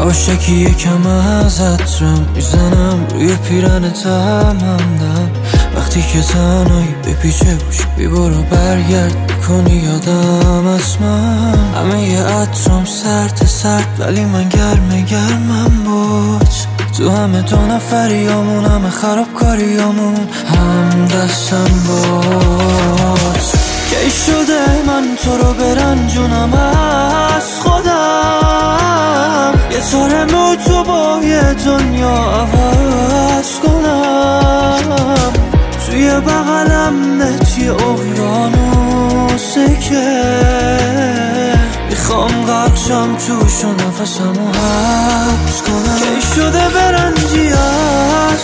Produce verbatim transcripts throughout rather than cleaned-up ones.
یواشکی یکم از عطرم میزنم روی پیرن تمندم. وقتی که تنهایی بپیچه بوش بی برو برگرد کنی یادم از من. همه ی عطرم سرد سرد ولی من گرم گرمم بود. تو همه دو نفریامون همه خرابکاریامون هم دستم بود. کی شده من تو رو برنجونم از خودم، یه طور تو با یه دنیا عوض کنم. توی بغلم نتی اقیانوسه که میخوام غرقشم توش و نفسمو حبس کنم. کی شده برنجی از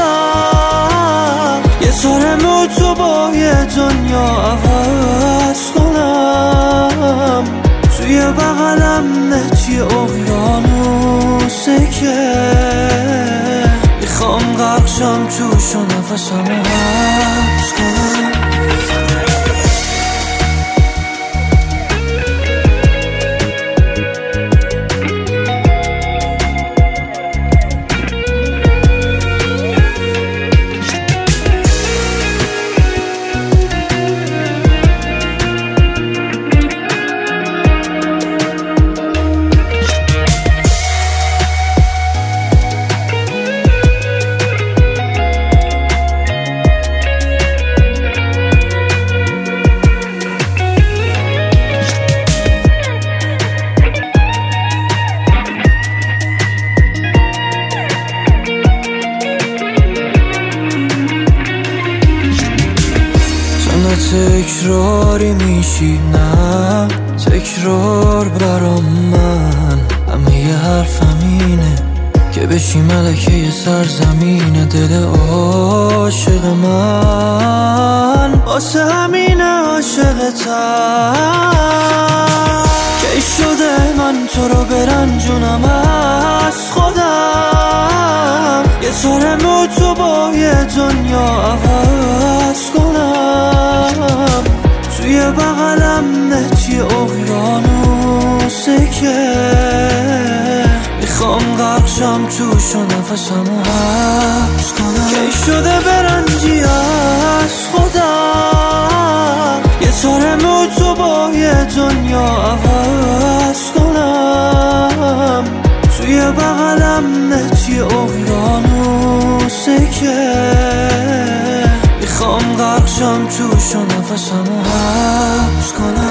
خودم، یه طور تو با یه دنیا عوض کنم. توی بغلم نتی اقیانوسه که میخوام غرقشم توش و نفسمو حبس کنم. تکراری میشی نه تکرار برام من. همه ی حرفم اینه که بشی ملکه ی سرزمین دل عاشق من. واسه همینه عاشقتم. کی شده من تو رو برنجونم از خودم، یه طور تو با یه دنیا عوض کنم. توی بغلم نتی اقیانوسه که میخوام غرقشم توش و نفسمو حبس کنم. کی شده برنجی از خودم، یه طور تو با یه دنیا عوض کنم. توی بغلم نتی اقیانوسه که میخوام غرقشم توش و نفسمو حبس کنم.